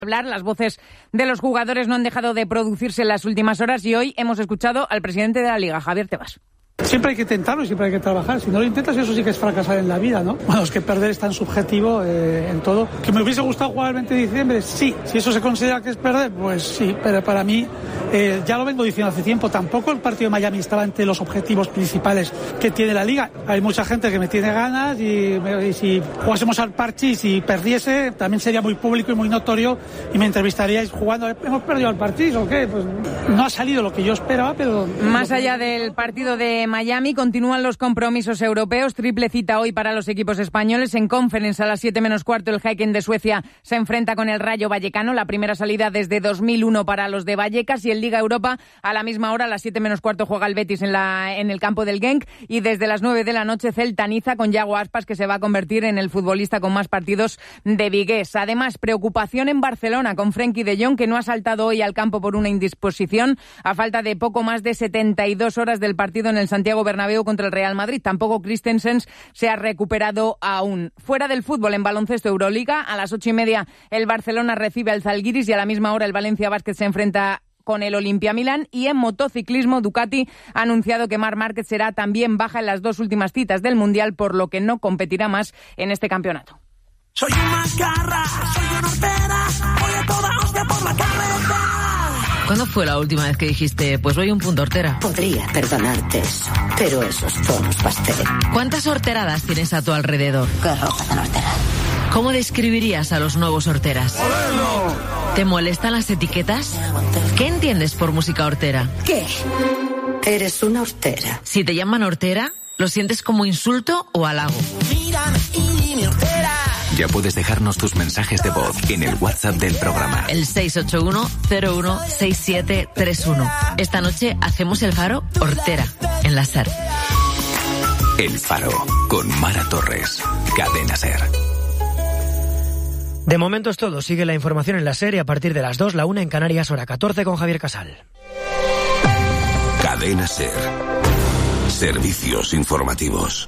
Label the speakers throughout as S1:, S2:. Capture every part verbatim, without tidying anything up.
S1: hablar. Las voces de los jugadores no han dejado de producirse en las últimas horas y hoy hemos escuchado al presidente de la Liga, Javier Tebas.
S2: Siempre hay que intentarlo y siempre hay que trabajar. Si no lo intentas, eso sí que es fracasar en la vida, ¿no? Bueno, es que perder es tan subjetivo eh, en todo. ¿Que me hubiese gustado jugar el veinte de diciembre? Sí. Si eso se considera que es perder, pues sí. Pero para mí, eh, ya lo vengo diciendo hace tiempo, tampoco el partido de Miami estaba entre los objetivos principales que tiene la Liga. Hay mucha gente que me tiene ganas y, y si jugásemos al parche y si perdiese, también sería muy público y muy notorio y me entrevistaríais jugando. ¿Hemos perdido al partido o qué? Pues no ha salido lo que yo esperaba, pero...
S1: Más allá del partido de Miami, continúan los compromisos europeos. Triple cita hoy para los equipos españoles. En Conference a las siete menos cuarto el Häcken de Suecia se enfrenta con el Rayo Vallecano, la primera salida desde dos mil uno para los de Vallecas, y en Liga Europa a la misma hora a las siete menos cuarto juega el Betis en, la, en el campo del Genk, y desde las nueve de la noche Celta Niza con Yago Aspas, que se va a convertir en el futbolista con más partidos de Vigués. Además, preocupación en Barcelona con Frenkie de Jong, que no ha saltado hoy al campo por una indisposición a falta de poco más de setenta y dos horas del partido en el Santiago Bernabéu contra el Real Madrid. Tampoco Christensen se ha recuperado aún. Fuera del fútbol, en baloncesto Euroliga, a las ocho y media el Barcelona recibe al Zalgiris y a la misma hora el Valencia Basket se enfrenta con el Olimpia Milán. Y en motociclismo, Ducati ha anunciado que Marc Márquez será también baja en las dos últimas citas del Mundial, por lo que no competirá más en este campeonato.
S3: Soy un mascarra, soy una hortera, voy a toda hostia por la carretera.
S4: ¿Cuándo fue la última vez que dijiste, pues voy un punto hortera?
S5: Podría perdonarte eso, pero esos tonos pastel.
S4: ¿Cuántas horteradas tienes a tu alrededor?
S5: ¿Qué ropa tan hortera?
S4: ¿Cómo describirías a los nuevos horteras?
S3: ¡Olelo!
S4: ¿Te molestan las etiquetas? ¿Qué entiendes por música hortera?
S5: ¿Qué? Eres una hortera.
S4: Si te llaman hortera, ¿lo sientes como insulto o halago?
S3: Mírame y mi hortera.
S6: Ya puedes dejarnos tus mensajes de voz en el WhatsApp del programa.
S4: El seis ocho uno cero uno seis siete tres uno. Esta noche hacemos el Faro hortera, en la SER.
S6: El Faro, con Mara Torres. Cadena SER.
S7: De momento es todo. Sigue la información en la SER y a partir de las dos, la una en Canarias, hora catorce, con Javier Casal.
S6: Cadena SER. Servicios informativos.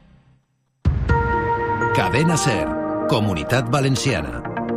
S8: Cadena SER. Comunitat Valenciana.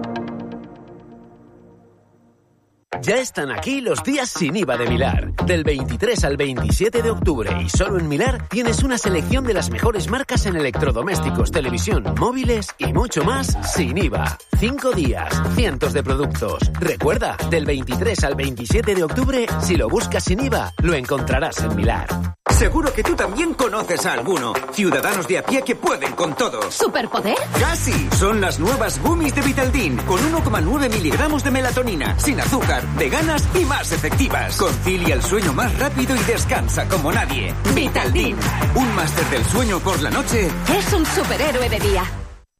S9: Ya están aquí los días sin I V A de Milar. Del veintitrés al veintisiete de octubre y solo en Milar tienes una selección de las mejores marcas en electrodomésticos, televisión, móviles y mucho más sin I V A. Cinco días, cientos de productos. Recuerda, del veintitrés al veintisiete de octubre, si lo buscas sin I V A, lo encontrarás en Milar.
S10: Seguro que tú también conoces a alguno. Ciudadanos de a pie que pueden con todo.
S11: ¿Superpoder?
S10: ¡Casi! Son las nuevas gummies de Vitaldin, con uno coma nueve miligramos de melatonina, sin azúcar, veganas y más efectivas. Concilia el sueño más rápido y descansa como nadie. Vitaldin, un máster del sueño por la noche.
S11: Es un superhéroe de día.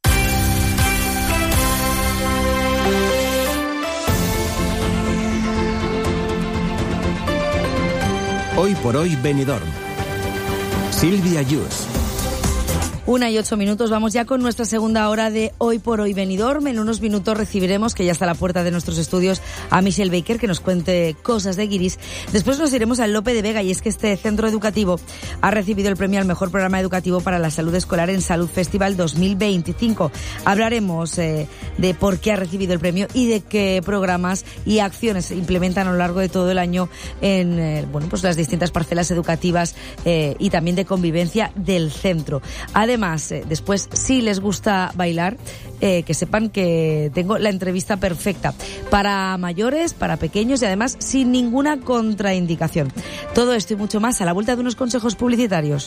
S8: Hoy por hoy Benidorm. Silvia Yus.
S12: Una y ocho minutos, vamos ya con nuestra segunda hora de Hoy por Hoy Benidorm. En unos minutos recibiremos, que ya está a la puerta de nuestros estudios, a Michelle Baker, que nos cuente cosas de guiris. Después nos iremos al Lope de Vega, y es que este centro educativo ha recibido el premio al mejor programa educativo para la salud escolar en Salud Festival dos mil veinticinco. Hablaremos eh, de por qué ha recibido el premio y de qué programas y acciones se implementan a lo largo de todo el año en eh, bueno, pues las distintas parcelas educativas eh, y también de convivencia del centro. Además, Además, eh, después, si les gusta bailar, eh, que sepan que tengo la entrevista perfecta para mayores, para pequeños y además sin ninguna contraindicación. Todo esto y mucho más a la vuelta de unos consejos publicitarios.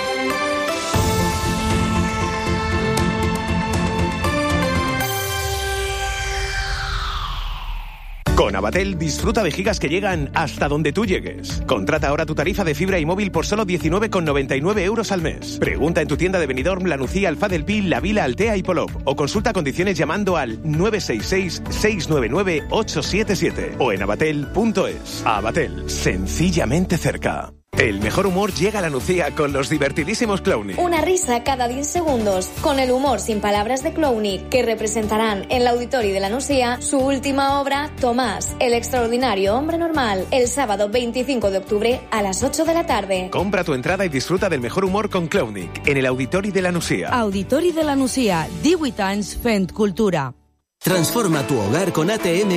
S13: Con Avatel disfruta de gigas que llegan hasta donde tú llegues. Contrata ahora tu tarifa de fibra y móvil por solo diecinueve con noventa y nueve euros al mes. Pregunta en tu tienda de Benidorm, La Nucía, Alfá del Pi, La Vila, Altea y Polop. O consulta condiciones llamando al nueve seis seis, seis nueve nueve, ocho siete siete o en avatel punto es. Avatel, sencillamente cerca. El mejor humor llega a La Nucía con los divertidísimos Clowny.
S14: Una risa cada diez segundos, con el humor sin palabras de Clowny, que representarán en el Auditorio de La Nucía su última obra, Tomás, el extraordinario hombre normal, el sábado veinticinco de octubre a las ocho de la tarde.
S13: Compra tu entrada y disfruta del mejor humor con Clowny en el Auditorio de La Nucía.
S12: Auditori de La Nucía, divuit anys fent cultura.
S8: Transforma tu hogar con A T M